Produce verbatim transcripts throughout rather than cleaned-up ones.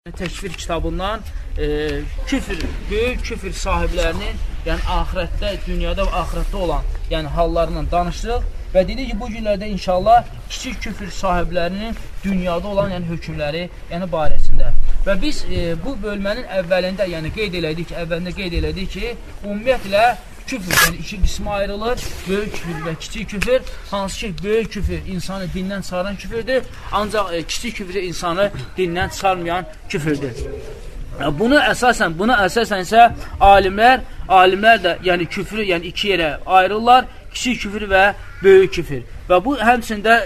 Təkfir kitabından e, küfür, böyük küfür sahiblərinin, yəni axirətdə, dünyada və axirətdə olan yəni hallarından danışdıq və dedik ki, bu günlərdə inşallah kiçik küfür sahiblərinin dünyada olan yəni hökmləri yəni barəsində. Və biz e, bu bölmənin əvvəlində yəni qeyd elədik, əvvəlində qeyd elədik ki, ümumiyyətlə küfür, yəni iki qismə ayrılır, böyük küfür və kiçik küfür. Hansı ki, böyük küfür insanı dindən çıxaran küfürdür, ancaq e, kiçik küfür insanı dindən çıxarmayan küfürdür. Bunu əsasən, buna əsasən isə alimlər, alimlər də yəni küfrü yəni iki yerə ayrılırlar, kiçik küfür və böyük küfür. Və bu həmçində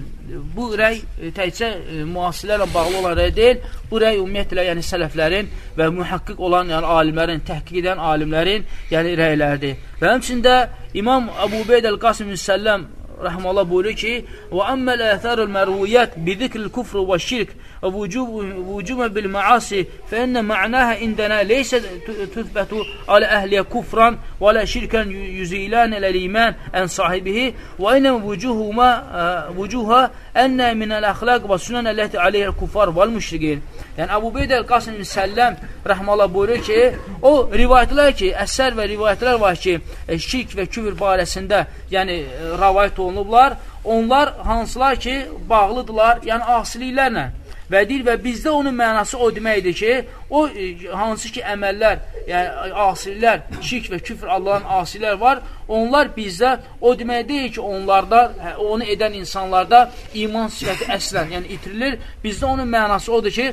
bu rəy təkcə müasirlərlə bağlı olan rəy deyil, bu rəy ümumiyyətlə yəni sələflərin və mühəqqqiq olan yəni alimlərin, təhqiq edən alimlərin yəni rəylərdir. Və həmçində İmam Əbu Ubeyd el-Qasim Səlləm rahmanallah buyurur ki: "Və əmməl ətharul mərviyat bi zikril kufr və şirk və vücub vücub bil maasi fe inne ma'naha indana leysa tuthbatu ala ahli kufran və la şirkan yuzilan ila iman an sahibihi və inne vücuhuma vücuha anna min al-axlaq və sunan allati alayha al-kuffar vel-müşrikin." Yəni Əbu Ubeyd el-Qasim Səlləm rahmanallah buyurur ki, o rivayətlər ki, əsər və rivayətlər var ki, şirk və küfür barəsində, yəni rivayət olunublar, onlar hansılar ki, bağlıdırlar, yəni asiliklərlə. Və deyir, və bizdə onun mənası o deməkdir ki, o hansı ki əməllər, yəni asililər, şirk və küfr Allahın asililər var, onlar bizdə o demək deyil ki, onlarda, onu edən insanlarda iman sifəti əslən, yəni itirilir. Bizdə onun mənası odur ki,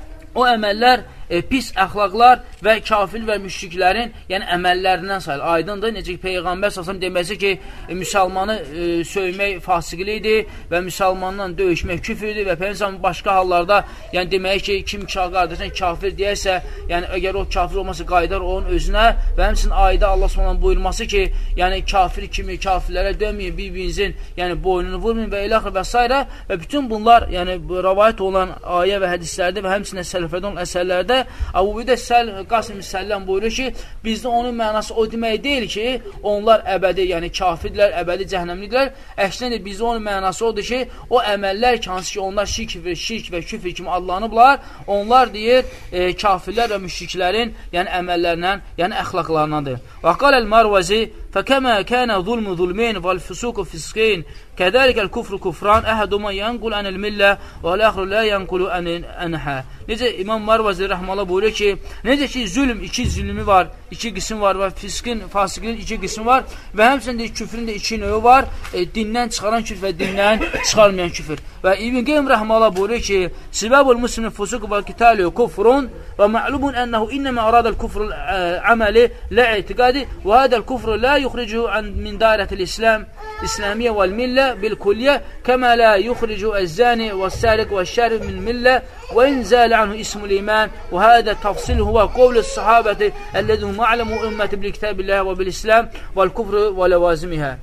o əməllər e, pis əxlaqlar və kafir və müşriklərin yəni əməllərindən sayılır. Aydındır, necə ki, Peyğəmbər sallallahu deməsi ki, e, müsəlmanı e, söymək fasiqlidir və müsəlmanla döyüşmək küfürdür və Peyğəmbər başqa hallarda yəni demək ki, kim qardaşına kafir deyərsə, yəni əgər o kafir olmasa qaydar onun özünə və həmçinin ayda Allah Subhanahu buyurması ki, yəni kafir kimi kafirlərə dönməyin, bir-birinizin yəni boynunu vurmayın və ilaxır və s. və bütün bunlar yəni rivayət olan ayə və hədislərdə və həmçinin sələflərdə olan əsərlərdə Əbu Ubeyd el-Qasim Səlləm buyurur ki, bizdə onun mənası o demək deyil ki, onlar əbədi, yəni kafirdirlər, əbədi cəhənnəmliklər. Əksinə bizdə onun mənası odur ki, o əməllər ki, hansı ki, onlar şirk və, şirk və küfür kimi adlanıblar, onlar deyir, e, kafirlər və müşriklərin yəni əməllərindən, yəni əxlaqlarındadır. Və qal el-Marvazi فكما كان ظلم ظلمين والفسوق فسقين كذلك الكفر كفران أحدهما ينقل عن الملة والآخر لا ينقل عن عنها. Necə İmam Marvazi rahmanallah buyurur ki, necə ki zülm iki zülmü var, iki qism var və fiskin, fasiqin iki qismi var və həmçinin küfrün də iki növü var, e, dindən çıxaran küfr və dindən çıxarmayan küfr. Və İbn Qeym rahmanallah buyurur ki, Sibabul muslimin fusuq və qitalu kufrun və ma'lumun ennehu innema arada'l kufrul amali la i'tiqadi və hada'l kufru la yukhrijuhu an min dairetil islam islamiyye vel mille bil kulliye kema la yukhrijuhu az-zani ve's-sariq ve'ş-şarib min mille ve in zala عنه اسم الإيمان وهذا التفصيل هو قول الصحابة الذين أعلموا أمة بالكتاب الله وبالإسلام والكفر ولوازمها.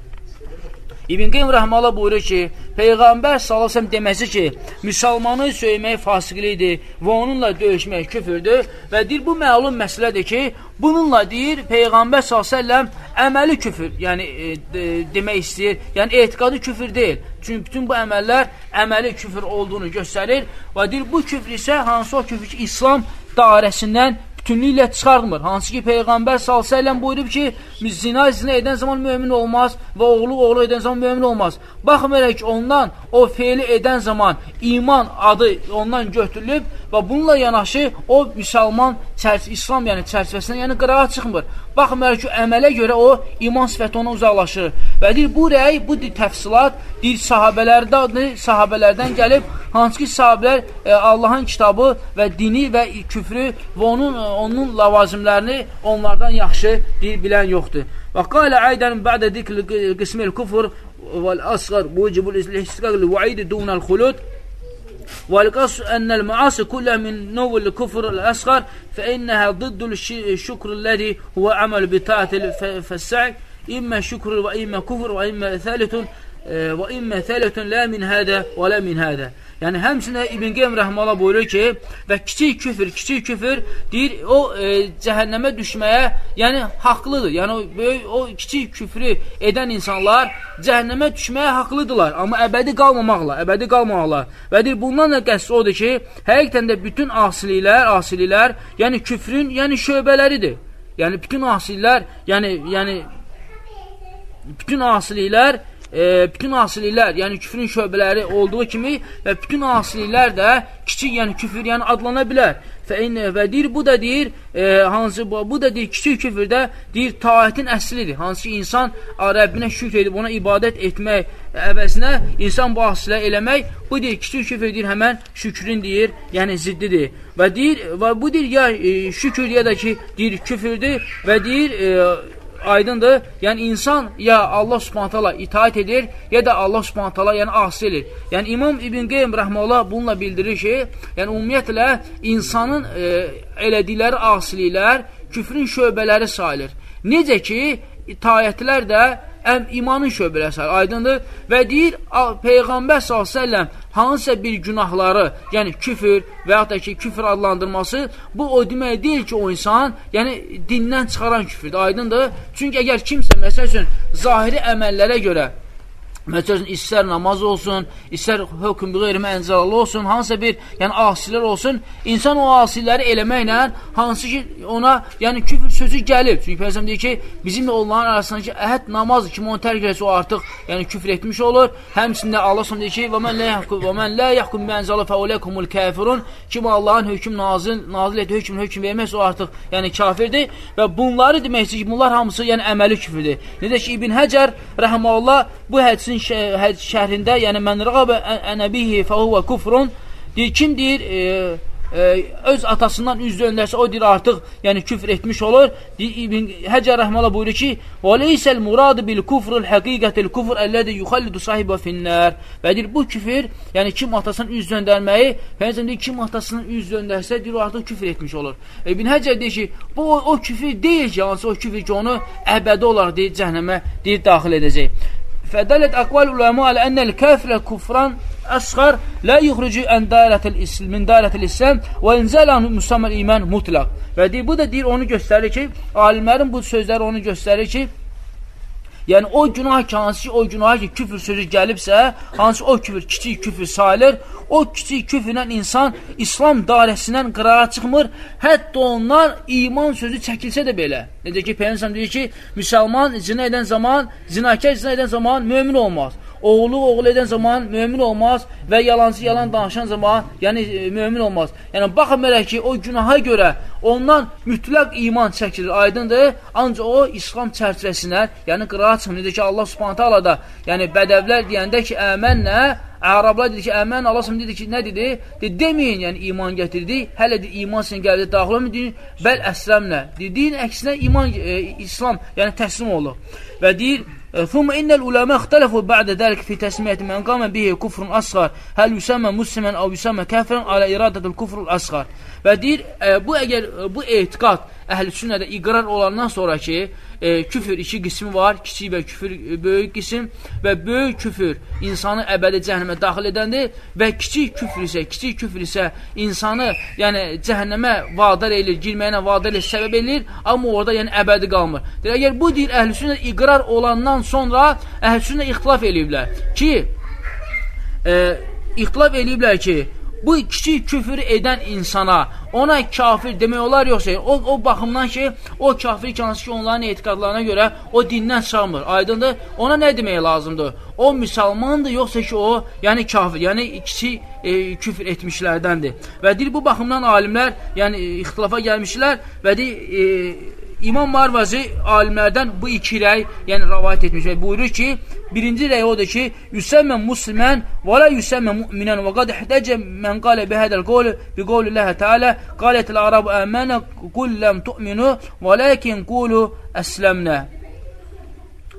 İbn Qeym rahmanallah buyurur ki, Peyğəmbər sallallahu əleyhi və səlləm deməsi ki, müsəlmanı söymək fasiqlikdir və onunla döyüşmək küfürdür və deyir, bu məlum məsələdir ki, bununla deyir, Peyğəmbər sallallahu əleyhi və səlləm əməli küfür, yəni e, de, demək istəyir, yəni etiqadı küfür deyil. Çünki bütün bu əməllər əməli küfür olduğunu göstərir və deyir, bu küfr isə hansı o küfür ki, İslam dairəsindən bütünlüklə çıxarmır. Hansı ki, Peyğəmbər sallallahu əleyhi və səlləm buyurub ki, zina zina edən zaman mömin olmaz və oğlu oğlu edən zaman mömin olmaz. Baxmayaraq ki, ondan o feili edən zaman iman adı ondan götürülüb və bununla yanaşı o müsəlman İslam yəni çərçivəsindən yəni qırağa çıxmır. Baxmayaraq ki, əmələ görə o iman sifəti ona uzaqlaşır. Və deyir, bu rəy, bu təfsilat deyir, sahabələrdən, sahabələrdən gəlib, hansı ki, sahabələr e, Allahın kitabı və dini və küfrü və onun, onun lavazimlərini onlardan yaxşı deyir, bilən yoxdur. Və qalə aydən bə'də dikli qismil kufr vəl-əsğar vücubul istihqaq l-va'id dunal xulud والقصد أن المعاصي كلها من نوع الكفر الأصغر فإنها ضد الشكر الذي هو عمل بطاعة فالسعي إما شكر وإما كفر وإما ثالث وإما ثالث لا من هذا ولا من هذا. Yəni, həmçində İbn Qeym rəhməhullah buyurur ki, və kiçik küfür, kiçik küfür deyir, o e, cəhənnəmə düşməyə, yəni haqlıdır. Yəni, o, böyük, o kiçik küfrü edən insanlar cəhənnəmə düşməyə haqlıdırlar. Amma əbədi qalmamaqla, əbədi qalmamaqla. Və deyir, bundan da qəsd odur ki, həqiqətən də bütün asiliklər, asiliklər, yəni küfrün, yəni şöbələridir. Yəni, bütün asiliklər, yəni, yəni, bütün asiliklər, E, bütün asiliklər, yəni küfrün şöbələri olduğu kimi və bütün asiliklər də kiçik, yəni küfür, yəni adlana bilər. Və deyir, bu da deyir, e, hansı, bu, bu da deyir, kiçik küfürdə deyir, taətin əslidir. Hansı ki, insan Rəbbinə şükr edib, ona ibadət etmək əvəzinə insan bu asilə eləmək, bu deyir, kiçik küfür deyir, həmən şükrün deyir, yəni ziddidir. Və deyir, və bu deyir, ya e, şükür ya da ki, deyir, küfürdür və deyir, e, aydındır, yəni insan ya Allah Subhanahu taala itaat edir, ya da Allah Subhanahu taala yəni asi edir. Yəni İmam İbn Qeym rəhməhullah bununla bildirir ki, yəni ümumiyyətlə insanın e, elədikləri asiliklər küfrün şöbələri sayılır. Necə ki, itaətlər də əm, imanın şöbələri sayılır, aydındır. Və deyir, Peyğəmbər sallallahu əleyhi və səlləm hansısa bir günahları, yəni küfür və yaxud da ki, küfür adlandırması, bu o demək deyil ki, o insan, yəni dindən çıxaran küfürdür, aydındır. Çünki əgər kimsə, məsəl üçün, zahiri əməllərə görə, məsəl üçün, istər namaz olsun, istər hökm bir qeyrimə ənzəlalı olsun, hansısa bir, yəni asilər olsun, insan o asiləri eləməklə, hansı ki, ona, yəni küfür sözü gəlib. Çünki Peyğəmbər deyir ki, bizimlə onların arasındakı əhəd namazı kim onu tərk eləsə, o artıq, yəni küfür etmiş olur. Həmçində Allah s.ə. deyir ki, وَمَنْ لَا يَحْكُمْ بِأَنْزَلَ فَاُولَيْكُمُ الْكَافِرُونَ Kim Allahın hökm nazil, nazil etdiyi hökm, hökm verməsə, o artıq, yəni kafirdir. Və bunları demək ki, bunlar hamısı, yəni əməli küfürdür. Necə ki, İbn Həcər, rəhməhullah, bu hədisin şərhində, yəni mən rəqabə ənəbihi fəhuvə kufrun deyir, kim deyir, e, e, öz atasından üz döndərsə, o deyir artıq, yəni küfr etmiş olur. Deyir, İbn Həcər rəhməhullah buyurur ki, və leysəl muradı bil kufrul həqiqətil kufr əllədi yuxallidu sahibə finnər. Və deyir, bu küfür, yəni kim atasından üz döndərməyi, Peyğəmbər deyir, kim atasından üz döndərsə, deyir, o artıq küfr etmiş olur. İbn Həcər deyir ki, bu o, o küfür deyil ki, hansı o küfür ki, onu əbədi olaraq deyir, cəhənnəmə deyir, daxil edəcək. فدلت أقوال العلماء على أن الكافر كفرا أصغر لا يخرج من دائرة الإسلام وإنزال عنه مسمى الإيمان mutlaq. Və deyir, bu da deyir, onu göstərir ki, alimlərin bu sözləri onu göstərir ki, yəni o günah ki, hansı ki, o günah ki, küfür sözü gəlibsə, hansı o küfür, kiçik küfür sayılır, o kiçik küfürlə insan İslam dairəsindən qırara çıxmır, hətta onlar iman sözü çəkilsə də belə. Necə ki, Peyğəmbər deyir ki, müsəlman zina edən zaman, zinakar zina edən zaman mömin olmaz. Oğlu oğul edən zaman mömin olmaz və yalancı yalan danışan zaman, yəni e, mömin olmaz. Yəni, baxın belə ki, o günaha görə ondan mütləq iman çəkilir, aydındır. Ancaq o, İslam çərçivəsinə, yəni qırağa çıxmır. Necə ki, Allah Subhanahu taala da, yəni bədəvlər deyəndə ki, əmənlə, Ərablar dedi ki, əmən, Allah Subhanahu dedi ki, nə dedi? De, deməyin, yəni iman gətirdi, hələ de, iman sən gəldi, daxil olma, deyin, bəl əsləmlə. Deyin, əksinə iman, e, İslam, yəni təslim olur. Və deyir, ثم إن العلماء اختلفوا بعد ذلك في تسمية من قام به كفر أصغر هل يسمى مسلما أو يسمى كافرا على إرادة الكفر الأصغر. Və deyir, e, bu əgər bu etiqad əhl-i sünnədə iqrar olandan sonra ki, e, küfür iki qismi var, kiçik və küfür e, böyük qism və böyük küfür insanı əbədi cəhənnəmə daxil edəndir və kiçik küfür isə, kiçik küfür isə insanı, yəni cəhənnəmə vadar edir, girməyinə vadar edir, səbəb edir, amma orada yəni əbədi qalmır. Deyir, əgər bu deyir, əhl-i sünnədə iqrar olandan sonra əhl-i sünnə ixtilaf eləyiblər ki, e, ixtilaf eləyiblər ki, bu kiçik küfür edən insana, ona kafir demək olar yoxsa, o, o baxımdan ki, o kafir hansı ki, onların etiqadlarına görə o dindən çıxmır, aydındır, ona nə demək lazımdır? O müsəlmandır, yoxsa ki, o, yəni kafir, yəni kiçik e, küfür etmişlərdəndir. Və deyir, bu baxımdan alimlər, yəni ixtilafa gəlmişlər və deyir, e, İmam Marvazi alimlərdən bu iki rəy, yəni rəvayət etmiş və buyurur ki, birinci rəy odur ki, yüsəmmən muslimən və la yüsəmmən müminən və qad ihtəcə mən qalə bihədəl qovlu bi qovlu Ləhə Teala qalətəl Arabu əmənə qulləm tu'minu və ləkin qulu əsləmnə.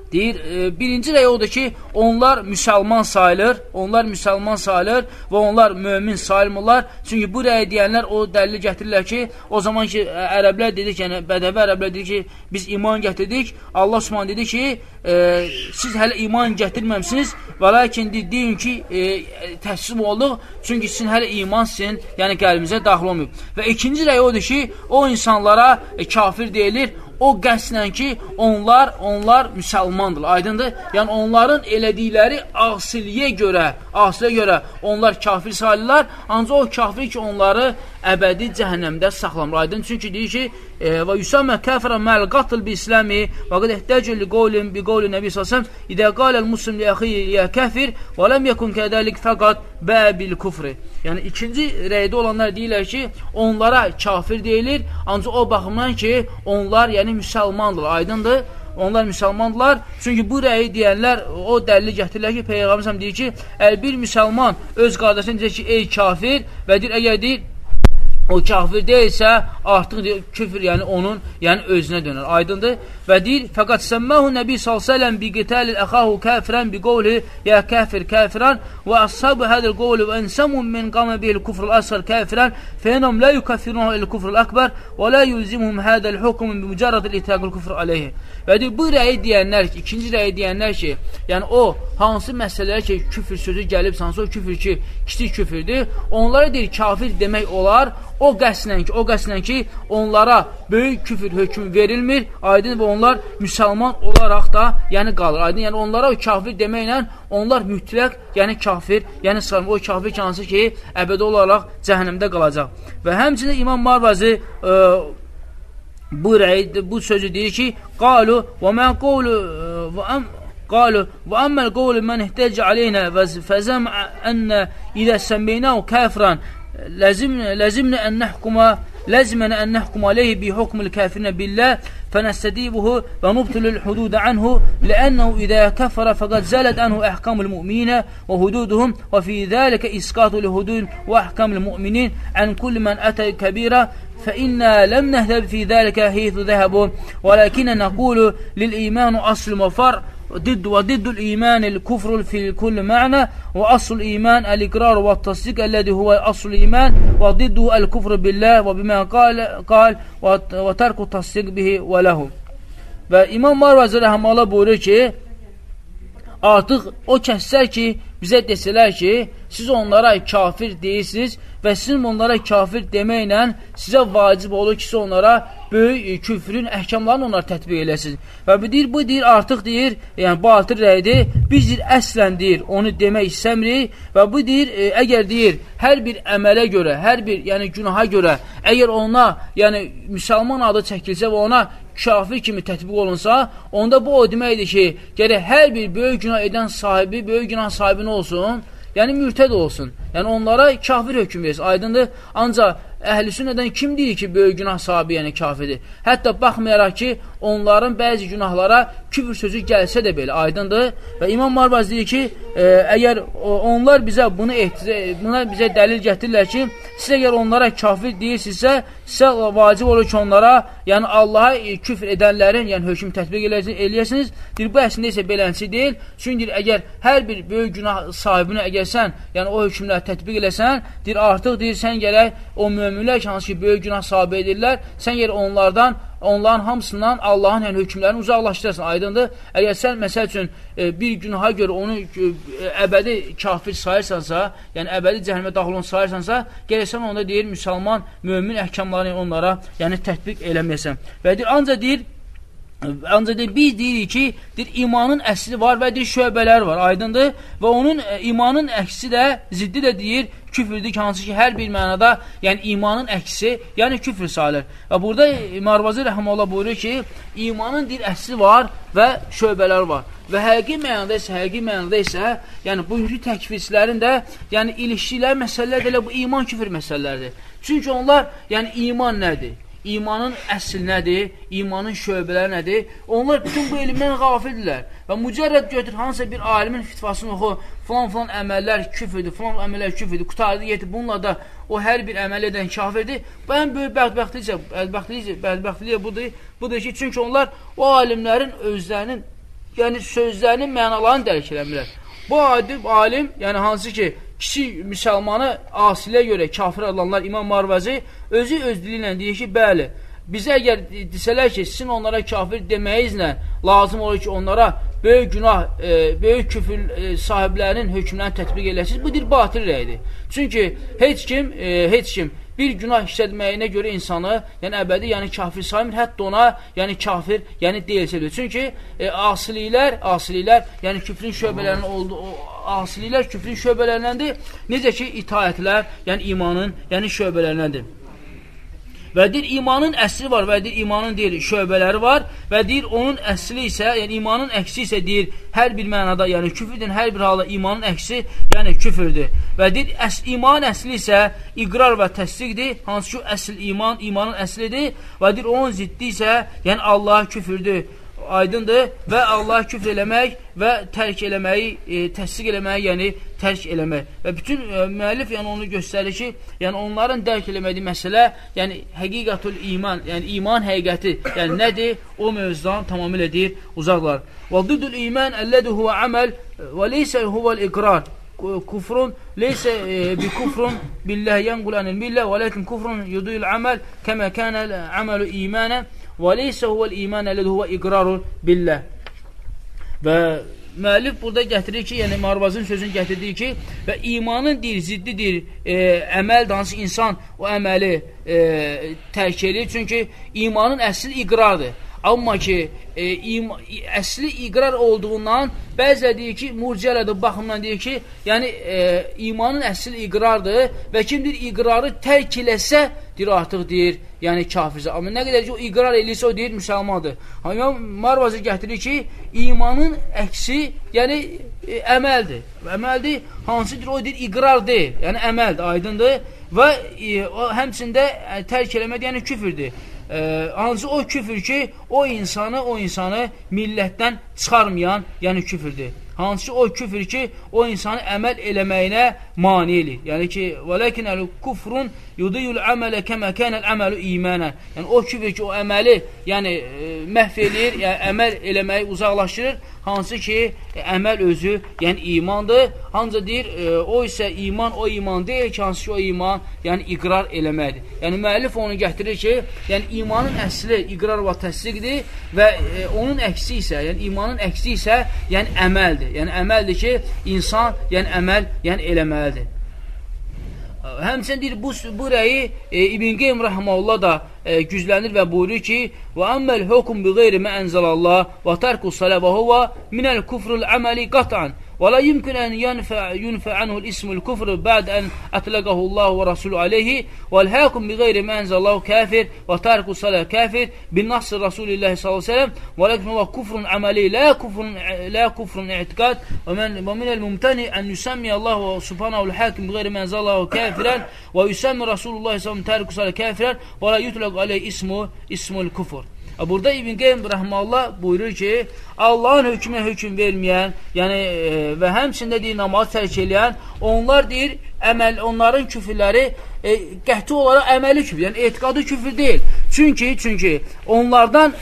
deyir, e, birinci rəy odur ki, onlar müsəlman sayılır, onlar müsəlman sayılır və onlar mömin sayılmırlar. Çünki bu rəy deyənlər o dəlili gətirirlər ki, o zaman ki, ərəblər dedik, yəni bədəvi ərəblər dedik ki, biz iman gətirdik. Allah Subhanahu dedi ki, e, siz hələ iman gətirməmsiniz və lakin deyin ki, e, təslim olduq, çünki sizin hələ iman sizin, yəni qəlbimizə daxil olmayıb. Və ikinci rəy odur ki, o insanlara e, kafir deyilir. O qəsdən ki, onlar, onlar müsəlmandırlar, aydındır. Yəni, onların elədikləri asiliyə görə, asiliyə görə onlar kafir sayılırlar. Ancaq o kafir ki, onları əbədi cəhənnəmdə saxlamır, aydın. Çünki deyir ki, və yusamə kəfrə məl qatıl bi İsləmi və qad ehtəcə li qovlin bi qovli Nəbi s.ə.v İdə qaləl muslim li əxiyyə yə kəfir və ləm yəkun kədəlik fəqat bəbil kufri. Yəni, ikinci rəydə olanlar deyirlər ki, onlara kafir deyilir, ancaq o baxımdan ki, onlar, yəni müsəlmandırlar, aydındır. Onlar müsəlmandırlar. Çünki bu rəyi deyənlər o dəlili gətirirlər ki, Peyğəmbər deyir ki, əgər bir müsəlman öz qardaşına deyir ki, ey kafir və deyir, əgər deyir, o kafir deyilsə, artıq deyir, küfür, yəni onun, yəni özünə dönər, aydındır. Və deyir, fəqat səmməhu Nəbi s.ə.v bi qitəlil əxahu kəfirən bi qovli yə kəfir kəfirən və əshabu hədil qovli və ensəmun min qamə bihil kufrul əsər kəfirən fəyənəm lə yukəfirunhu il kufrul əkbər və lə yulzimhum hədəl hukumun bi mücərrədil itəqil kufr aleyhi. Və deyir, bu rəyi deyənlər ki, ikinci rəyi deyənlər ki, yəni o, hansı məsələlər ki, küfür sözü gəlib, hansı o küfür ki, kiçik küfürdür, onlara deyir, kafir demək olar, o qəsdən ki, o qəsdən ki, onlara böyük küfür hökmü verilmir, aydın və onlar müsəlman olaraq da, yəni qalır, aydın, yəni onlara o kafir deməklə, onlar mütləq, yəni kafir, yəni sayılır, o kafir ki, hansı ki, əbədi olaraq cəhənnəmdə qalacaq. Və həmçinin İmam Marvazi ə, bu rəy, bu sözü deyir ki, qalu və mən qovlu və əm قالوا وأما القول من احتج علينا فزعم أن إذا سميناه كافرا لازمنا لازمنا أن نحكم لازمنا أن نحكم عليه بحكم الكافرين بالله فنستديبه ونبطل الحدود عنه لأنه إذا كفر فقد زالت عنه أحكام المؤمنين وحدودهم وفي ذلك إسقاط الحدود وأحكام المؤمنين عن كل من أتى كبيرة فإنا لم نهتب في ذلك حيث ذهبوا ولكن نقول للإيمان أصل وفرع ضد وضد الإيمان الكفر في كل معنى وأصل الإيمان الإقرار والتصديق الذي هو أصل الإيمان وضده الكفر بالله وبما قال قال وترك التصديق به وله. Və İmam Marvazi rəhməhullah buyurur ki, artıq o kəslər ki, bizə desələr ki, siz onlara kafir deyirsiniz və sizin onlara kafir deməklə sizə vacib olur ki, siz onlara böyük küfrün əhkamlarını onlara tətbiq eləsiniz. Və bu deyir, bu deyir, artıq deyir, yəni batıl rəydir, biz deyir, əslən deyir, onu demək istəmirik və bu deyir, e, əgər deyir, hər bir əmələ görə, hər bir, yəni günaha görə, əgər ona, yəni müsəlman adı çəkilsə və ona kafir kimi tətbiq olunsa, onda bu o deməkdir ki, gərək hər bir böyük günah edən sahibi, böyük günah sahibi nə olsun? Yəni mürtəd olsun. Yəni onlara kafir hökm versin, aydındır. Ancaq əhl-i sünnədən kim deyir ki, böyük günah sahibi, yəni kafirdir? Hətta baxmayaraq ki, onların bəzi günahlara küfür sözü gəlsə də belə, aydındır. Və İmam Marvazi deyir ki, e, əgər onlar bizə bunu ehtiz, buna bizə dəlil gətirirlər ki, siz əgər onlara kafir deyirsinizsə, sizə vacib olur ki, onlara, yəni Allaha küfr edənlərin, yəni hökm tətbiq eləyəsiniz. Deyir, bu əslində isə belənçi deyil. Çünki deyir, əgər hər bir böyük günah sahibini əgər sən, yəni o hökmləri tətbiq eləsən, deyir, artıq deyir, sən gərək o möminlər ki, hansı ki, böyük günah sahibi edirlər, sən gərək onlardan, onların hamısından Allahın yəni, hökmlərini uzaqlaşdırasın, aydındır. Əgər sən, məsəl üçün, bir günaha görə onu əbədi kafir sayırsansa, yəni əbədi cəhənnəmə daxil onu sayırsansa, gərək sən onda deyir, müsəlman, mömin əhkamlarını onlara yəni tətbiq eləməyəsən. Və deyir, ancaq deyir, ancaq deyir, biz deyirik ki, deyir, imanın əsli var və deyir, şöbələr var, aydındır. Və onun e, imanın əksi də, ziddi də deyir, küfürdür ki, hansı ki, hər bir mənada, yəni imanın əksi, yəni küfür sayılır. Və burada Marvazi rəhməhullah buyurur ki, imanın deyir, əsli var və şöbələr var. Və həqiqi mənada isə, həqiqi mənada isə, yəni bugünkü təkfirçilərin də, yəni ilişkiləri məsələlər də bu iman küfür məsələlərdir. Çünki onlar, yəni iman nədir? İmanın əsl nədir? İmanın şöbələri nədir? Onlar bütün bu elmdən qafildirlər. Və mücərrəd götür, hansısa bir alimin fitvasını oxu, filan-filan əməllər küfürdür, filan əməllər küfürdür, qutardı, yetib, bununla da o hər bir əməl edən kafirdir. Bu ən böyük bədbəxtlikcə, bədbəxtlikcə, bədbəxtlikcə budur, budur ki, çünki onlar o alimlərin özlərinin yəni sözlərinin mənalarını dərk eləmirlər. Bu alim, alim, yəni hansı ki, kiçik müsəlmanı asilə görə kafir adlanlar İmam Marvazi özü öz dili ilə deyir ki, bəli, bizə əgər desələr ki, sizin onlara kafir deməyizlə lazım olur ki, onlara böyük günah, e, böyük küfür e, sahiblərinin hökmlərini tətbiq eləsiniz, bu dir batil rəydir. Çünki heç kim, e, heç kim bir günah işlətməyinə görə insanı, yəni əbədi, yəni kafir saymır, hətta ona, yəni kafir, yəni deyilsədir. Çünki e, asiliklər, asiliklər, yəni küfrün şöbələrindən oldu, o, asiliklər küfrün şöbələrindəndir, necə ki, itaətlər, yəni imanın, yəni şöbələrindəndir. Və deyir, imanın əsli var və deyir, imanın deyir, şöbələri var və deyir, onun əsli isə, yəni imanın əksi isə deyir, hər bir mənada, yəni küfürdür, hər bir halda imanın əksi, yəni küfürdür. Və deyir, əs imanın əsli isə iqrar və təsdiqdir, hansı ki, əsl iman, imanın əslidir və deyir, onun ziddi isə, yəni Allah küfürdür. Aydındır və Allah küfr eləmək və tərk eləməyi, e, təsdiq eləməyi, yəni tərk eləmək. Və bütün e, müəllif yəni onu göstərir ki, yəni onların dərk eləmədiyi məsələ, yəni həqiqətül iman, yəni iman həqiqəti, yəni nədir? O mövzudan tamamilə deyir, uzaqlar. Və düdül iman əllədi huvə əməl və leysə huvəl iqrar. Kufrun leysə e, bi kufrun billəh yənqulənil millə və ləkin kufrun yuduyul əməl kəmə kənəl əməlu imanə və leysə huvəl iman əllədi huvə iqrarun billəh. Və müəllif burada gətirir ki, yəni Marvazın sözünü gətirdiyi ki, və imanın deyir, ziddidir, e, əməl dansı insan o əməli e, tərk edir. Çünki imanın əsli iqrardır. Amma ki, e, ima, əsli iqrar olduğundan bəzə deyir ki, murciələdir baxımdan deyir ki, yəni e, imanın əsli iqrardır və kimdir iqrarı tərk eləsə, deyir artıq deyir, yəni kafirsə. Amma nə qədər ki, o iqrar eləyirsə, o deyir müsəlmandır. Amma Marvazi gətirir ki, imanın əksi, yəni e, əməldir. Əməldir, hansıdır, o deyir iqrar deyil, yəni əməldir, aydındır və e, o, həmçində e, tərk eləmək, yəni küfürdür. Ee, hansı o küfür ki, o insanı, o insanı millətdən çıxarmayan, yəni küfürdür. Hansı o küfür ki, o insanı əməl eləməyinə mani elir. Yəni ki, vələkin əl kufrun yudiyul əmələ kəmə kənəl əməlu imanən. Yəni o küfür ki, o əməli, yəni e, məhv edir, yəni əməl eləməyi uzaqlaşdırır. Hansı ki, e, əməl özü, yəni imandır. Hansı deyir, e, o isə iman, o iman deyil ki, hansı ki, o iman, yəni iqrar eləməkdir. Yəni müəllif onu gətirir ki, yəni imanın əsli iqrar və təsdiqdir və e, onun əksi isə, yəni imanın əksi isə, yəni əməldir. Yəni əməldir ki, insan, yəni əməl, yəni eləməlidir. Həmçinin deyir, bu, bu rəyi e, İbn Qeym rəhməhullah da e, güclənir və buyurur ki, və əmməl hökum bi qeyri mə ənzəlallah və tərkus salə və huvə minəl kufrul əməli qat'an və la yumkin ən yunfə anhu ismul kufr bə'd ən ətləqəhu Allah və Rasulü aleyhi və l-həkum bi qeyri mə ənzəlallahu kafir və tərkus salə kafir bin nasr Rasulillah sallallahu aleyhi ve sellem və ləkin huvə kufrun əməli la kufrun, la kufrun i'tiqad və minəl mümtəni ən yüsəmmi Allah və subhanahu l-həkim bi qeyri mə ənzəlallahu kafirən və yüsəmmi Rasulullah sallallahu aleyhi ve sellem tərkus salə kafirən və la yutlaq aleyhi ismu ismul kufr. Burada İbn Qeym rəhməllah buyurur ki, Allahın hökmünə hökm verməyən, yəni e, və həmçində deyir, namaz tərk eləyən, onlar deyir, əməl, onların küfürləri e, qəti olaraq əməli küfür, yəni etiqadı küfür deyil. Çünki, çünki onlardan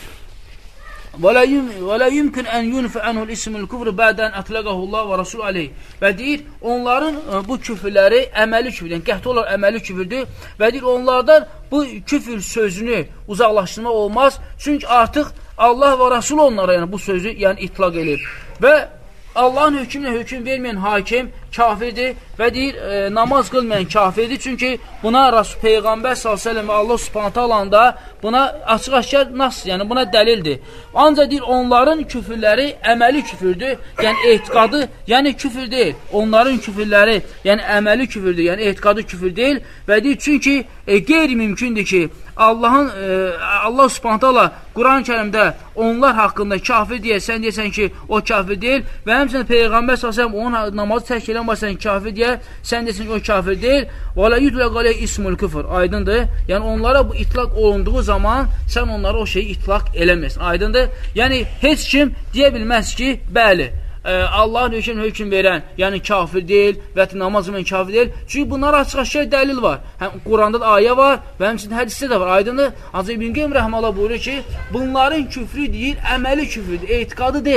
Və la yumkin ən yunfə anhul ismul kufr bə'dən ətlaqəhu Allah və Rasul aleyh. Və deyir, onların bu küfürləri əməli küfür, yəni qəti olaraq əməli küfürdür və deyir, onlardan bu küfür sözünü uzaqlaşdırmaq olmaz. Çünki artıq Allah və Rasul onlara yəni bu sözü yəni itlaq eləyib. Və Allahın hökmünə hökm verməyən hakim kafirdir və deyir, e, namaz qılmayan kafirdir. Çünki buna Rasul Peyğəmbər sallallahu əleyhi və səlləm və Allah Subhanahu taala'da buna açıq-aşkar nas, yəni buna dəlildir. Ancaq deyir, onların küfürləri əməli küfürdür, yəni etiqadı, yəni küfür deyil. Onların küfürləri, yəni əməli küfürdür, yəni etiqadı küfür deyil və deyir, çünki e, qeyri-mümkündür ki, Allahın e, Allah Subhanahu taala Quran-Kərimdə onlar haqqında kafir deyə sən deyəsən ki, o kafir deyil və həmçinin Peyğəmbər sallallahu əleyhi və səlləm onun namazı tərk edən sən kafir deyə sən deyəsən ki, o kafir deyil. Və la yutlaq aleyhi ismul küfr. Aydındır? Yəni onlara bu itlaq olunduğu zaman sən onlara o şeyi itlaq eləmirsən. Aydındır? Yəni heç kim deyə bilməz ki, bəli, Allahın hökm hökm verən, yəni kafir deyil və namaz qılmayan kafir deyil. Çünki bunlara açıq-aşkar dəlil var. Həm Quranda da ayə var və həmçinin hədisdə də var. Aydındır? Ancaq İbn Qeym rəhməhullah buyurur ki, bunların küfrü deyil, əməli küfrüdür, etiqadı deyil.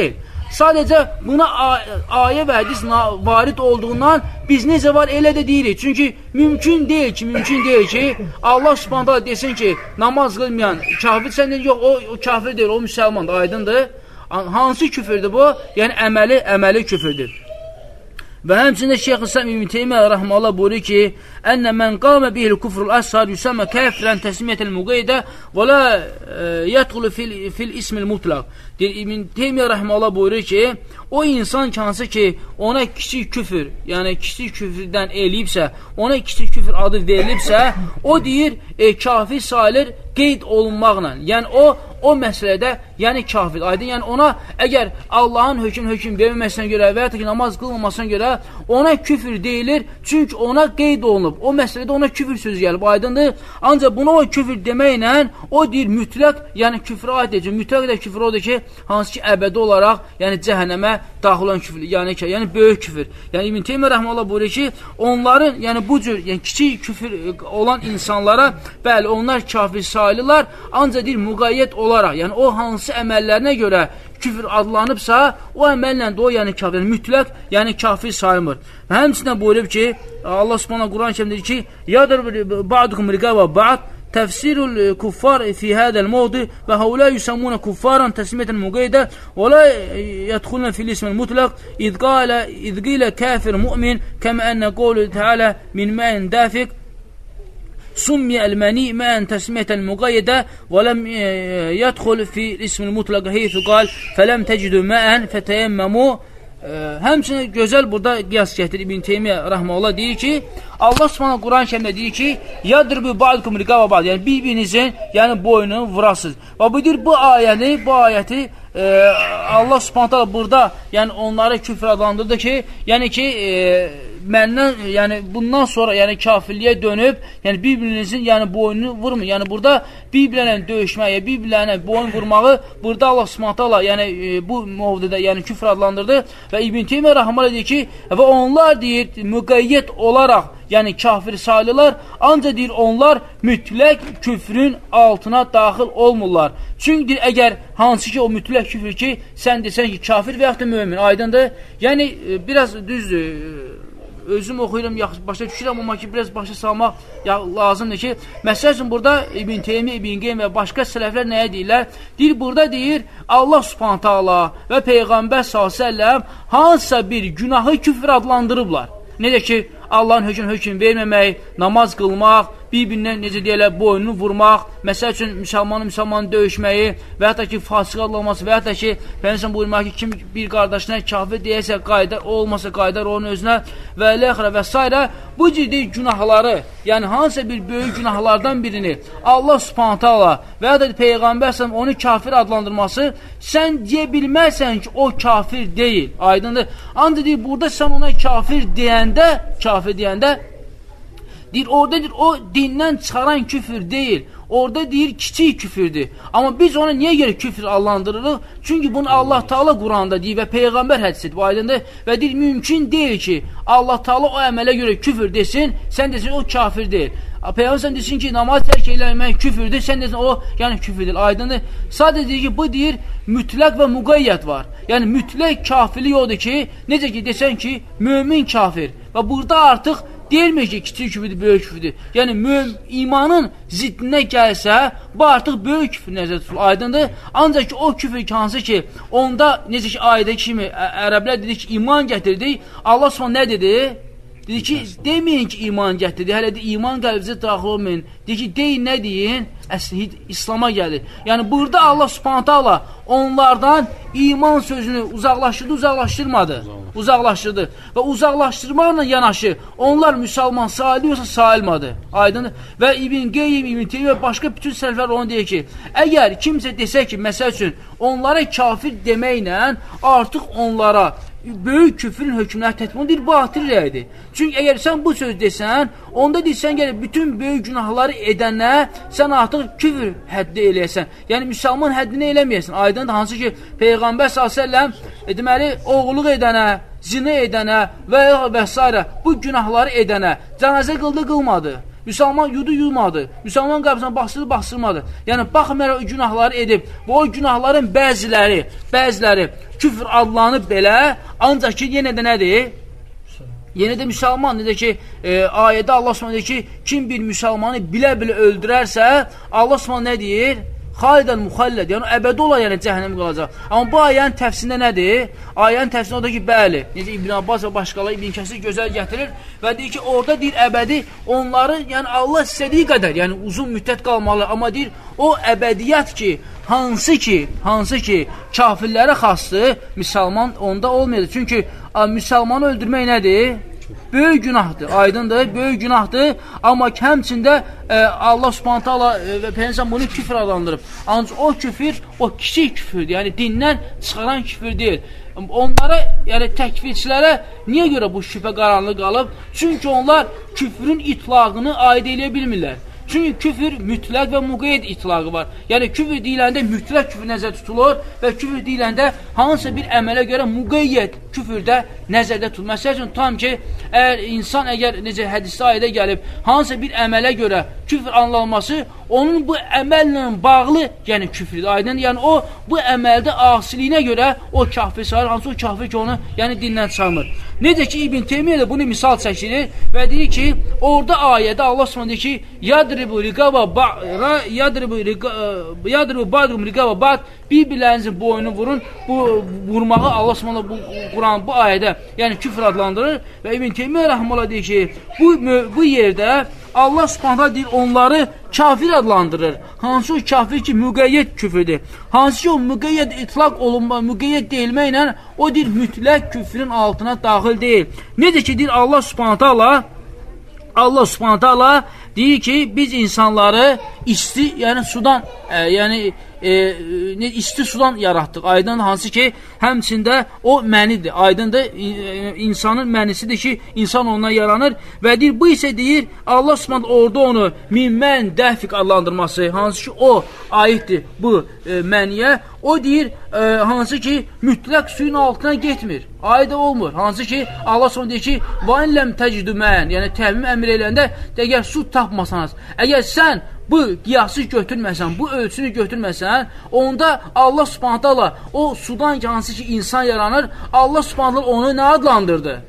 sadəcə buna ayə və hədis varid olduğundan biz necə var elə də deyirik. Çünki mümkün deyil ki, mümkün deyil ki, Allah Subhanahu taala desin ki, namaz qılmayan kafir, sən deyir, yox, o, o kafir deyil, o müsəlmandır, aydındır. Hansı küfürdür bu? Yəni əməli, əməli küfürdür. Və həmçində Şeyx İslam İbn Teymiyyə rahmeullah buyurur ki, "Enne men qama bihil kufrul ashar yusamma kafiran tasmiyetel muqayda və la yadkhulu fil fil ismil mutlaq." İbn Teymiyyə rahmeullah buyurur ki, o insan hansı ki, ona kiçik küfür, yəni kiçik küfrdən eləyibsə, ona kiçik küfür adı verilibsə, o deyir, e, kafir sayılır qeyd olunmaqla. Yəni o o məsələdə, yəni kafir. Aydın, yəni ona əgər Allahın hökm hökm verməməsinə görə və ya ki namaz qılmamasına görə ona küfür deyilir, çünki ona qeyd olunub. O məsələdə ona küfür sözü gəlib, aydındır. Ancaq buna o küfür deməklə o deyir mütləq, yəni küfrə aid edəcək. Mütləq də küfür odur ki, hansı ki əbədi olaraq, yəni cəhənnəmə daxil olan küfür, yəni ki, yəni böyük küfür. Yəni İbn Teymiyyə rahmeullah buyurur ki, onların, yəni bu cür, yəni kiçik küfür olan insanlara, bəli, onlar kafir sayılırlar, ancaq deyir müqayyət olaraq, yəni o hansı əməllərinə görə küfür adlanıbsa, o əməllə də o, yəni kafir, yəni mütləq, yəni kafir sayılmır. Və həmçinin buyurub ki, Allah Subhanahu Quran-ı Kərimdə deyir ki, "Yadır ba'dukum riqaba ba'd tefsirul kuffar fi hadal mawdi ve haula yusamuna kuffaran tasmiyatan muqayda ve la yadkhuluna fil ism mutlaq id qala id qila kafir mu'min kama anna qawlu ta'ala min ma'in dafiq سمي المني ماء تسمية المقيدة ولم يدخل في الاسم المطلق حيث قال فلم تجدوا ماء فتيمموا. Həmçinin gözəl burada qiyas gətirir İbn Teymiyyə rahmeullah deyir ki, Allah Subhanahu Quran-ı Kərimdə deyir ki, "Yadribu ba'dukum riqaba ba'd", yəni bir-birinizin yəni boynunu vurasınız. Və bu deyir bu ayəni, bu ayəti e, Allah Subhanahu taala burada yəni onları küfr adlandırdı ki, yəni ki e, məndən, yəni bundan sonra yəni kafirliyə dönüb, yəni bir-birinizin yəni boynunu vurmayın. Yəni burada bir-birlərinə döyüşməyə, bir-birlərinə boyun vurmağı burada Allah Subhanahu taala yəni e, bu mövzuda yəni küfr adlandırdı və İbn Teymiyyə rahmeullah deyir ki, və onlar deyir müqəyyət olaraq yəni kafir sayılırlar, ancaq deyir onlar mütləq küfrün altına daxil olmurlar. Çünki deyir, əgər hansı ki o mütləq küfür ki, sən desən ki kafir və yaxud da mömin, aydındır. Yəni e, biraz düzdür, özüm oxuyuram, başa düşürəm, amma ki, biraz başa salmaq lazımdır ki, məsəl üçün burada İbn Teymiyyə, İbn Qeym və başqa sələflər nəyə deyirlər? Deyir, burada deyir, Allah Subhanahu taala və Peyğəmbər sallallahu əleyhi və səlləm hansısa bir günahı küfr adlandırıblar. Necə ki, Allahın hökm hökm verməmək, namaz qılmaq, bir-birindən necə deyərlər, boynunu vurmaq, məsəl üçün müsəlmanı müsəlmanı döyüşməyi və hətta ki, fasıq olması və hətta ki, Peyğəmbər buyurmaq ki, kim bir qardaşına kafir deyəsə, qaydar, o olmasa qaydar onun özünə və eləxirə və s. Bu ciddi günahları, yəni hansısa bir böyük günahlardan birini Allah Subhanahu taala və ya da Peyğəmbər onu kafir adlandırması, sən deyə bilməzsən ki, o kafir deyil, aydındır. Ancaq deyir, burada sən ona kafir deyəndə, kafir deyəndə, deyir, orada deyir, o dindən çıxaran küfür deyil. Orada deyir, kiçik küfürdür. Amma biz ona niyə görə küfür adlandırırıq? Çünki bunu Allah Taala Quranda deyir və Peyğəmbər hədisidir. Bu aydındır. Və deyir, mümkün deyil ki, Allah Taala o əmələ görə küfür desin, sən desin, o kafir deyil. Peyğəmbər sən desin ki, namaz tərk eləmək küfürdür, sən desin, o yəni küfürdür. Aydındır. Sadəcə deyir ki, bu deyir, mütləq və müqayyət var. Yəni, mütləq kafirlik odur ki, necə ki, desən ki, mömin kafir. Və burada artıq deyilmir ki, kiçik küfürdür, böyük küfürdür. Yəni, mümin, imanın ziddinə gəlsə, bu artıq böyük küfür nəzər tutulur, aydındır. Ancaq ki, o küfür hansı ki, onda, necə ki, ayədə kimi, ərəblər dedi ki, iman gətirdik, Allah sonra nə dedi? Dedi ki, deməyin ki, iman gətirdi. Hələ de, iman qəlbinizə daxil olmayın. Dedi ki, deyin, nə deyin? Əslində, İslama gəlir. Yəni, burada Allah subhanət hala onlardan iman sözünü uzaqlaşdırdı, uzaqlaşdırmadı. Uzaqlaşdırdı. Və uzaqlaşdırmaqla yanaşı, onlar müsəlman sayılıyorsa sayılmadı. Aydın. Və İbn Qeyyim, İbn Teymiyyə və başqa bütün sələflər onu deyir ki, əgər kimsə desə ki, məsəl üçün, onlara kafir deməklə artıq onlara böyük küfrün hökmləri tətbiq edir, bu batil rəydir. Çünki əgər sən bu söz desən, onda deyirsən, gəlir, bütün böyük günahları edənə sən artıq küfr həddi eləyəsən. Yəni, müsəlman həddini eləməyəsən. Aydın, hansı ki, Peyğəmbər sallallahu əleyhi və səlləm deməli, oğulluq edənə, zina edənə və və s. bu günahları edənə cənazə qıldı, qılmadı. müsəlman yudu yumadı, müsəlman qəbrisine basırdı, basırmadı. Yəni, baxmayaraq o günahları edib və o günahların bəziləri, bəziləri küfr adlanıb belə, ancaq ki, yenə də nədir? Yenə də müsəlman, necə ki, e, ayədə Allah Subhanahu deyir ki, kim bir müsəlmanı bilə-bilə öldürərsə, Allah Subhanahu nə deyir? Xalidən muxalləd, yəni əbədi olar, yəni cəhənnəm qalacaq. Amma bu ayənin təfsirində nədir? Ayənin təfsirində odur ki, bəli, necə İbn Abbas və başqaları İbn Kəsir gözəl gətirir və deyir ki, orada deyir əbədi onları, yəni Allah istədiyi qədər, yəni uzun müddət qalmalı, amma deyir, o əbədiyyət ki, hansı ki, hansı ki, kafirlərə xasdır, müsəlman onda olmayacaq. Çünki müsəlmanı öldürmək nədir? Böyük günahdır, aydındır, böyük günahdır, amma həmçində e, Allah Subhanahu taala e, və Peyğəmbər bunu küfr adlandırıb. Ancaq o küfür, o kiçik küfürdür, yəni dindən çıxaran küfür deyil. Onlara, yəni təkfirçilərə niyə görə bu şübhə qaranlıq qalıb? Çünki onlar küfrün itlaqını aid eləyə bilmirlər. Çünki küfür mütləq və müqeyyət itlaqı var. Yəni küfür deyiləndə mütləq küfür nəzərdə tutulur və küfür deyiləndə hansısa bir əmələ görə müqeyyət küfürdə nəzərdə tutulur. Məsəl üçün, tam ki, əgər insan, əgər necə hədisdə ayədə gəlib, hansısa bir əmələ görə küfür anlanması, onun bu əməllə bağlı, yəni küfrdir. Aydın, yəni o, bu əməldə asiliyinə görə o kafir sayılır, hansı o kafir ki, onu yəni dindən çıxarmır. Necə ki, İbn Teymiyyə də bunu misal çəkilir və deyir ki, orada ayədə Allah Subhanahu deyir ki, yadribu riqaba ba'ra yadribu yadribu ba'dum riqaba ba'd, bir-birlərinizin boynunu vurun. Bu vurmağı Allah Subhanahu bu Quran bu ayədə, yəni küfr adlandırır və İbn Teymiyyə rəhməhullah deyir ki, bu bu yerdə Allah Subhanahu deyir onları kafir adlandırır. Hansı o kafir ki, müqeyyət küfürdür. Hansı ki, o müqeyyət itlaq olunma, müqeyyət deyilməklə o deyir mütləq küfrün altına daxil deyil. Necə ki, deyir Allah Subhanahu taala Allah Subhanahu taala deyir ki, biz insanları isti, yəni sudan, e, yəni e, isti sudan yaratdıq. Aydın, hansı ki, həmçində o mənidir. Aydındır, e, insanın mənisidir ki, insan ondan yaranır və deyir, bu isə deyir, Allah Subhanahu orada onu minmən dəfik adlandırması, hansı ki, o aiddir bu e, məniyə. O deyir, e, hansı ki, mütləq suyun altına getmir. Ayda olmur. Hansı ki, Allah sonra deyir ki, وَاِنْ لَمْ تَجِدُ مَنْ, yəni təvim əmr eləndə, əgər su tapmasanız, əgər sən bu qiyası götürməsən, bu ölçünü götürməsən, onda Allah Subhanahu taala o sudan hansı ki, insan yaranır, Allah Subhanahu taala onu nə adlandırdı?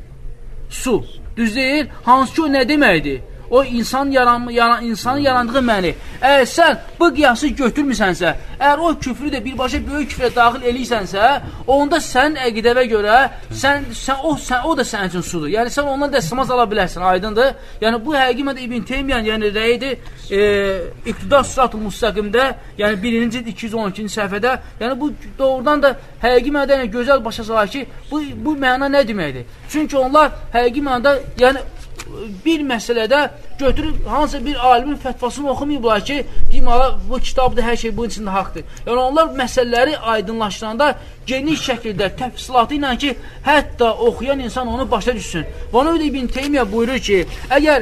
Su. Düz deyil? Hansı ki, o nə deməkdir? O insan yaran, yaran, insanın yarandığı məni. Əgər sən bu qiyası götürmüsənsə, əgər o küfrü də birbaşa böyük küfrə daxil eləyirsənsə, onda sənin əqidəvə görə sən, sən, o, sən, o da sənin üçün sudur. Yəni sən ondan dəstəmaz ala bilərsən, aydındır. Yəni bu həqiqətən İbn Teymiyyə yəni rəyidir e, İqtidar Sırat-ı Müstəqimdə, yəni birinci iki yüz on ikinci səhifədə, yəni bu doğrudan da həqiqi mənada yəni, gözəl başa salır ki, bu, bu məna nə deməkdir? Çünki onlar həqiqi mənada yəni bir məsələdə götürüb hansısa bir alimin fətvasını oxumayıblar ki, deməli, bu kitabda hər şey bunun içində haqdır. Yəni, onlar məsələləri aydınlaşdıranda geniş şəkildə, təfsilatı ilə ki, hətta oxuyan insan onu başa düşsün. Və ona görə İbn Teymiyyə buyurur ki, əgər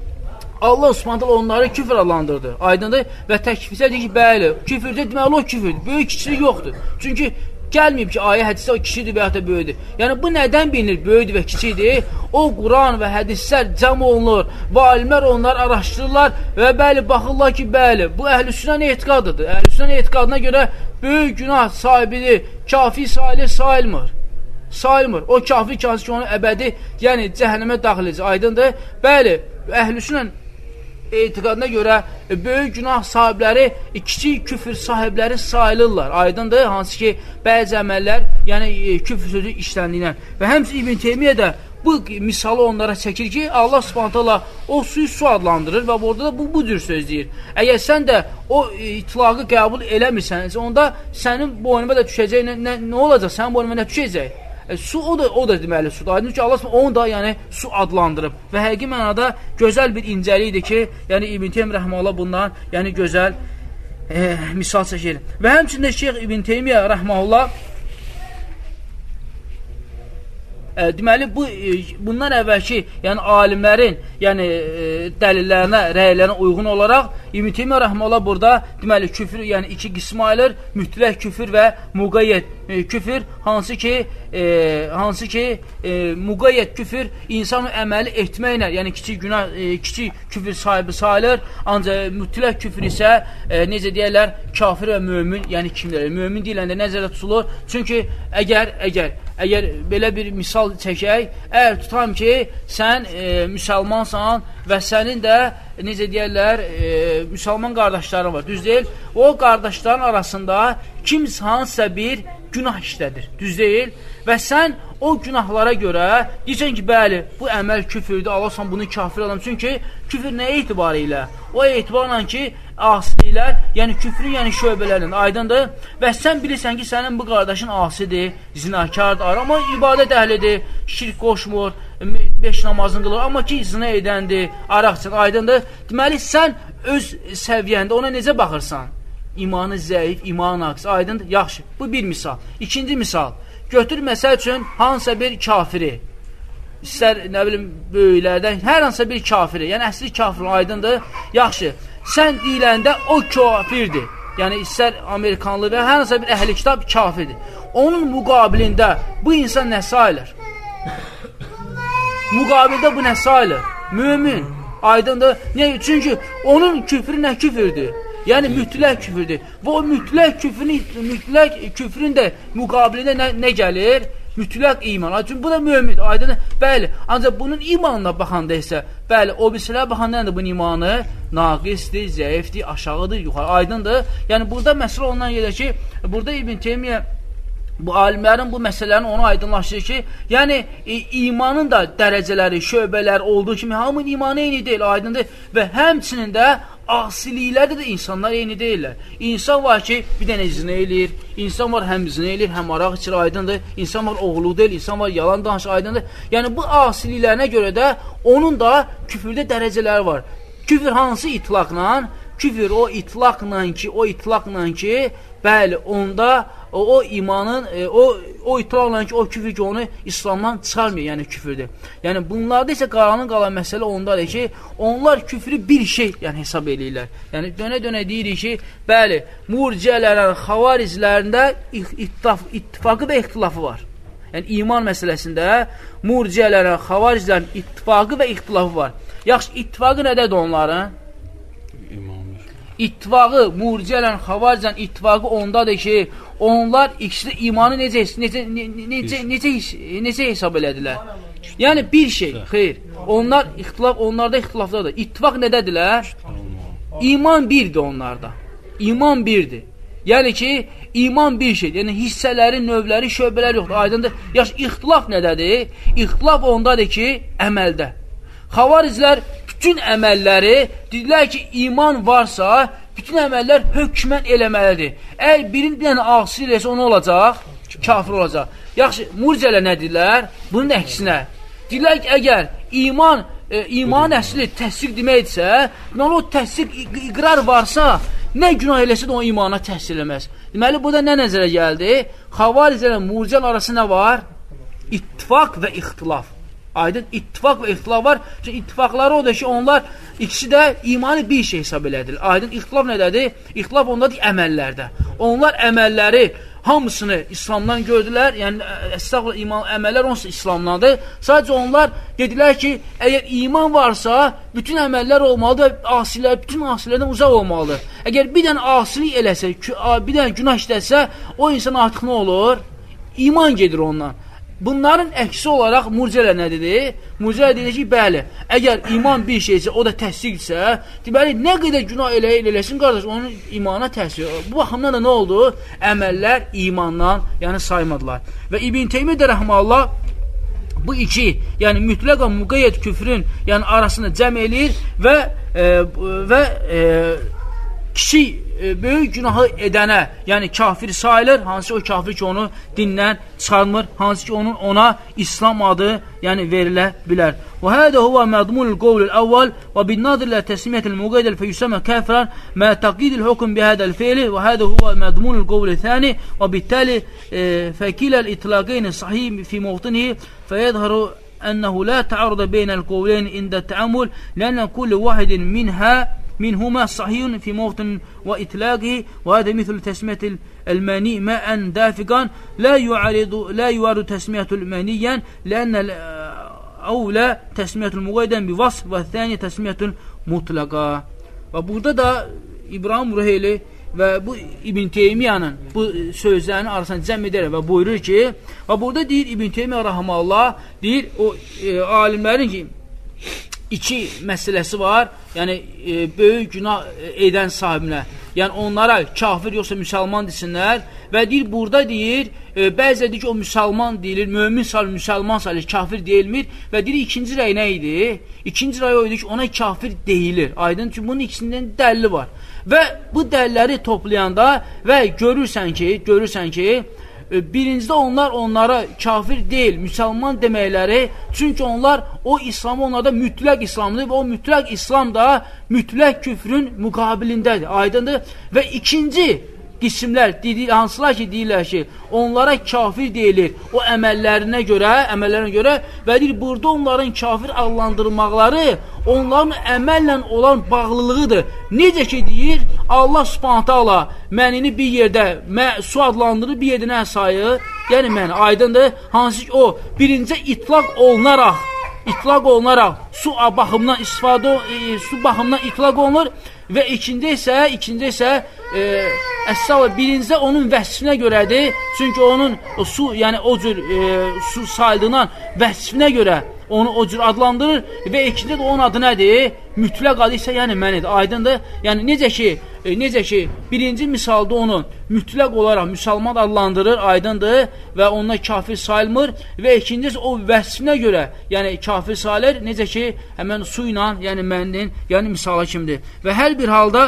Allah Subhanahu onları küfr adlandırdı, aydındır və təkfirsə deyir ki, bəli, küfürdə deməli o küfürdür, böyük kiçilik yoxdur. Çünki gəlməyib ki, ayə hədisdə o kişidir və ya da böyüdür. Yəni, bu nədən bilinir böyüdür və kiçidir? O, Quran və hədislər cəm olunur və alimlər onlar araşdırırlar və bəli, baxırlar ki, bəli, bu əhl-i-sünnə etiqadıdır. Əhl-i-sünnə etiqadına görə böyük günah sahibidir, kafir sayılır, sayılmır. Sayılmır. O kafir kafir ki, onu əbədi, yəni cəhənnəmə daxil edəcək. Aydındır? Bəli, əhl-i-sünnə etiqadına görə böyük günah sahibləri, kiçik küfür sahibləri sayılırlar. Aydındır, hansı ki, bəzi əməllər, yəni küfür sözü işləndiyindən. Və həmçinin İbn Teymiyyə də bu misalı onlara çəkir ki, Allah Subhanahu taala o suyu su adlandırır və orada da bu, bu cür söz deyir. Əgər sən də o itlaqı qəbul eləmirsən, onda sənin boynuma da düşəcək, nə, nə, nə olacaq? Sənin boynuma nə düşəcək? E, su o da, o da deməli sudur. Aydın ki, Allah onu da yəni su adlandırıb. Və həqiqi mənada gözəl bir incəlikdir ki, yəni İbn Teymiyyə rəhməhullah bundan yəni gözəl e, misal çəkir. Və həmçində Şeyx İbn Teymiyyə rəhməhullah E, deməli, bu, e, bundan əvvəlki yəni, alimlərin yəni, e, dəlillərinə, rəylərinə uyğun olaraq İbn Teymiyyə rəhməhullah burada deməli, küfür yəni, iki qismə ayırır. Mütləq küfür və müqayyət e, küfür. Hansı ki, e, hansı ki e, müqayyət küfür insanın əməli etməklə, yəni kiçik günah, e, kiçik küfür sahibi sayılır. Ancaq mütləq küfür isə e, necə deyərlər, kafir və mömin, yəni kimlər? Mömin deyiləndə nəzərdə tutulur. Çünki əgər, əgər, əgər belə bir misal çəkək, əgər tutam ki, sən e, müsəlmansan və sənin də necə deyərlər, e, müsəlman qardaşların var, düz deyil? O qardaşların arasında kimsə hansısa bir günah işlədir, düz deyil? Və sən o günahlara görə deyəcəksən ki, bəli, bu əməl küfürdür, alarsan bunu kafir adam. Çünki küfür nə etibarı ilə? O etibarla ki, asiliklər, yəni küfrün, yəni şöbələrinin aydındır və sən bilirsən ki, sənin bu qardaşın asidir, zinakardır, amma ibadət əhlidir, şirk qoşmur, beş namazını qılır, amma ki, zina edəndir, araqçın, aydındır. Deməli, sən öz səviyyəndə ona necə baxırsan? İmanı zəif, imanı naqs, aydındır, yaxşı. Bu bir misal. İkinci misal. Götür məsəl üçün hansısa bir kafiri, istər, nə bilim, böyüklərdən, hər hansısa bir kafiri, yəni əsli kafir, aydındır, yaxşı. Sən deyiləndə o kafirdir. Yəni, istər Amerikanlı və hər hansısa bir əhli kitab kafirdir. Onun müqabilində bu insan nə sayılır? Müqabilində bu nə sayılır? Mümin, aydındır. Niyə? Çünki onun küfrü nə küfürdür? Yəni, mütləq küfürdür. Və o mütləq küfrün, mütləq küfrün də müqabilində nə, nə gəlir? Mütləq iman. Çünki bu da mümindir, aydındır. Bəli, ancaq bunun imanına baxanda isə, bəli, o birisilə baxanda nədir bunun imanı? Naqisdir, zəifdir, aşağıdır, yuxarı, aydındır. Yəni, burada məsələ ondan gedir ki, burada İbn Teymiyyə bu alimlərin bu məsələlərini ona aydınlaşdırır ki, yəni e, imanın da dərəcələri, şöbələri olduğu kimi hamının imanı eyni deyil, aydındır. Və həmçinin də asiliklərdə də insanlar eyni deyirlər. İnsan var ki, bir dənə zina eləyir, insan var həm zina eləyir, həm araq içir, aydındır. İnsan var oğlu deyil, insan var yalan danışır, aydındır. Yəni bu asiliklərinə görə də onun da küfürdə dərəcələri var. Küfür hansı itlaqla? Küfür o itlaqla ki, o itlaqla ki, bəli, onda o, o imanın, e, o, o itlaqla ki, o küfür ki, onu İslamdan çıxarmıyor, yəni küfürdür. Yəni bunlarda isə qaranın qalan məsələ ondadır ki, onlar küfrü bir şey yəni, hesab edirlər. Yəni dönə-dönə deyirik ki, bəli, murciələrin, xavarizlərində ittifaq, ittifaqı və ixtilafı var. Yəni iman məsələsində murciələrin, xavarizlərin ittifaqı və ixtilafı var. Yaxşı, ittifaqı nədədir onların? İttifaqı, murciələn, xavaricən ittifaqı ondadır ki, onlar ikisi imanı necə, necə, necə, necə, necə hesab elədilər? Yəni bir şey, xeyr, onlar ixtilaf, onlarda ixtilafdadır. İttifaq nədədirlər? İman birdir onlarda. İman birdir. Yəni ki, iman bir şeydir. Yəni hissələri, növləri, şöbələri yoxdur. Aydındır. Yaş, ixtilaf nədədir? İxtilaf ondadır ki, əməldə. Xavariclər bütün əməlləri, dedilər ki, iman varsa, bütün əməllər hökmən eləməlidir. Əgər birin bir dənə ağsı eləsə, o nə olacaq? Kafir olacaq. Yaxşı, murciələ nə deyirlər? Bunun əksinə. Deyirlər ki, əgər iman, e, iman əsli təsdiq deməkdirsə, deməli, o təsdiq iqrar varsa, nə günah eləsə də o imana təhsil eləməz. Deməli, burada nə nəzərə gəldi? Xavaricələ murciəl arası nə var? İttifaq və ixtilaf. Aydın, ittifaq və ixtilaf var. Çünki ittifaqları odur ki, onlar ikisi də imanı bir şey hesab elədir. Aydın, ixtilaf nədədir? İxtilaf ondadır əməllərdə. Onlar əməlləri hamısını İslamdan gördülər. Yəni, əstəğfurullah, iman, əməllər onsuz İslamdandır. Sadəcə onlar dedilər ki, əgər iman varsa, bütün əməllər olmalıdır və asilər, bütün asilərdən uzaq olmalıdır. Əgər bir dənə asilik eləsə, bir dənə günah işləsə, o insan artıq nə olur? İman gedir ondan. Bunların əksi olaraq murciələ nə dedi? Murciələ dedi ki, bəli, əgər iman bir şeysə, o da təsdiqsə, deməli, nə qədər günah elə eləsin, qardaş, onun imana təsir. Bu baxımdan da nə oldu? Əməllər imandan, yəni saymadılar. Və İbn Teymiyyə rəhməhullah bu iki, yəni mütləq və müqayyət küfrün yəni arasını cəm eləyir və e, və e, kiçik, e, böyük günahı edənə, yəni kafir sayılır, hansı o kafir ki, onu dindən çıxarmır, hansı ki, onun ona İslam adı, yəni verilə bilər. Və hədə huvə mədmunul qovlul əvvəl və binnadırlə təsmiyyətil müqeydəl fəyüsəmə kəfrən mə təqidil hüküm bihədəl feyli və hədə huvə mədmunul qovlul thəni və bittəli fəkiləl itlaqeyni sahih fi muhtinihi fəyədhəru أنه لا تعارض بين القولين عند التأمل لأن كل واحد منها منهما صحيح في موطن وإطلاقه وهذا مثل تسمية المني ماء دافقا لا يعارض لا يعارض تسمية المنيا لأن الأولى تسمية المقيدا بوصف والثاني تسمية مطلقة. Ve burada da İbrahim Ruheyli və bu İbn Teymiyyanın bu sözlərinin arasını cəm edərək və buyurur ki, və burada deyir İbn Teymiyyə rahmanullah, deyir o e, alimlərin ki, iki məsələsi var, yəni e, böyük günah edən sahibinə, yəni onlara kafir yoxsa müsəlman desinlər və deyir, burada deyir, e, bəzə deyir ki, o müsəlman deyilir, mömin sayılır, müsəlman sayılır, kafir deyilmir və deyir, ikinci rəy nə idi? İkinci rəy o idi ki, ona kafir deyilir. Aydın ki, bunun ikisindən dəlili var. Və bu dəlilləri toplayanda və görürsən ki, görürsən ki, birincidə onlar onlara kafir deyil, müsəlman deməkləri, çünki onlar o İslamı onlarda mütləq İslamdır və o mütləq İslam da mütləq küfrün müqabilindədir, aydındır. Və ikinci qismlər, hansılar ki, deyirlər ki, onlara kafir deyilir o əməllərinə görə, əməllərinə görə və deyir, burada onların kafir adlandırmaqları onların əməllə olan bağlılığıdır. Necə ki, deyir, Allah subhanət hala mənini bir yerdə mə, su adlandırır, bir yerdə nə sayır? Yəni mən, aydındır, hansı ki, o birincə itlaq olunaraq, itlaq olunaraq su baxımından istifadə, e, su baxımından itlaq olunur və ikinci isə, ikinci isə e, əslində birincə onun vəsfinə görədir, çünki onun o, su, yəni o cür e, su sayıldığından vəsfinə görə onu o cür adlandırır və ikinci də onun adı nədir? Mütləq adı isə yəni mənidir, aydındır. Yəni necə ki, e, necə ki birinci misalda onu mütləq olaraq müsəlman adlandırır, aydındır və onunla kafir sayılmır və ikincisi o vəsfinə görə, yəni kafir sayılır, necə ki həmən su ilə, yəni mənin, yəni misala kimdir. Və hər bir halda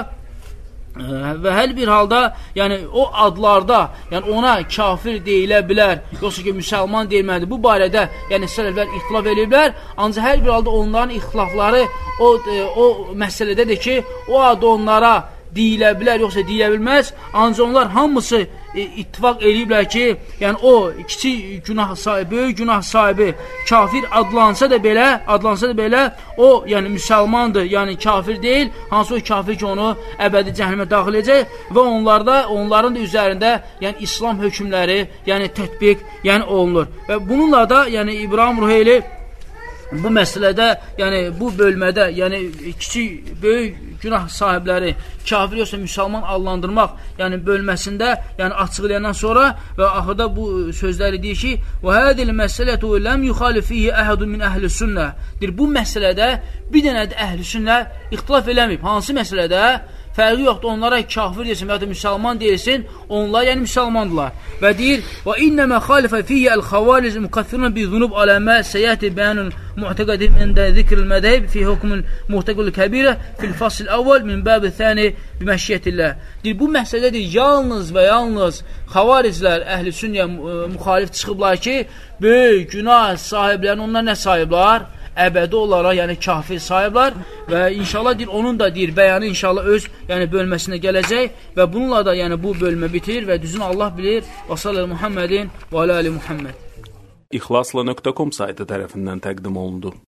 və hər bir halda, yəni o adlarda, yəni ona kafir deyilə bilər, yoxsa ki, müsəlman deyilməlidir. Bu barədə, yəni sələflər ixtilaf ediblər, ancaq hər bir halda onların ixtilafları o, e, o məsələdədir ki, o ad onlara deyilə bilər, yoxsa deyilə bilməz, ancaq onlar hamısı e, ittifaq ediblər ki, yəni o kiçik günah sahibi, böyük günah sahibi kafir adlansa da belə, adlansa da belə, o yəni müsəlmandır, yəni kafir deyil, hansı o kafir ki, onu əbədi cəhənnəmə daxil edəcək və onlarda, onların da üzərində yəni İslam hökmləri, yəni tətbiq, yəni olunur. Və bununla da, yəni İbrahim Ruheyli bu məsələdə, yəni bu bölmədə, yəni kiçik, böyük günah sahibləri kafir yoxsa müsəlman adlandırmaq, yəni bölməsində, yəni açıqlayandan sonra və axırda bu sözləri deyir ki, və hədil məsələtu ləm yuxalif fihi əhədun min əhli sünnə. Deyir, bu məsələdə bir dənə də əhli sünnə ixtilaf eləməyib. Hansı məsələdə? Fərqi yoxdur, onlara kafir deyilsin və ya da müsəlman deyilsin, onlar yəni müsəlmandırlar. Və deyir, və innəmə xalifə fiyyə əl-xavaliz müqaffirun bi zunub aləmə səyyəti bəyanun muhtəqədim əndə zikril mədəyib fi hukmul muhtəqül kəbirə fil fasil əvvəl min bəbi thəni biməşiyyətillah. Deyir, bu məsələdir, yalnız və yalnız xavarizlər, əhl-i sünnəyə müxalif çıxıblar ki, böyük günah sahiblərini onlar nə sahiblər? Əbədi olaraq, yəni kafir sayıblar və inşallah deyir, onun da deyir, bəyanı inşallah öz yəni bölməsinə gələcək və bununla da yəni bu bölmə bitir və düzün Allah bilir. Və sallallahu Muhammedin və alə ali Muhammed. İxlasla nöqtə com saytı tərəfindən təqdim olundu.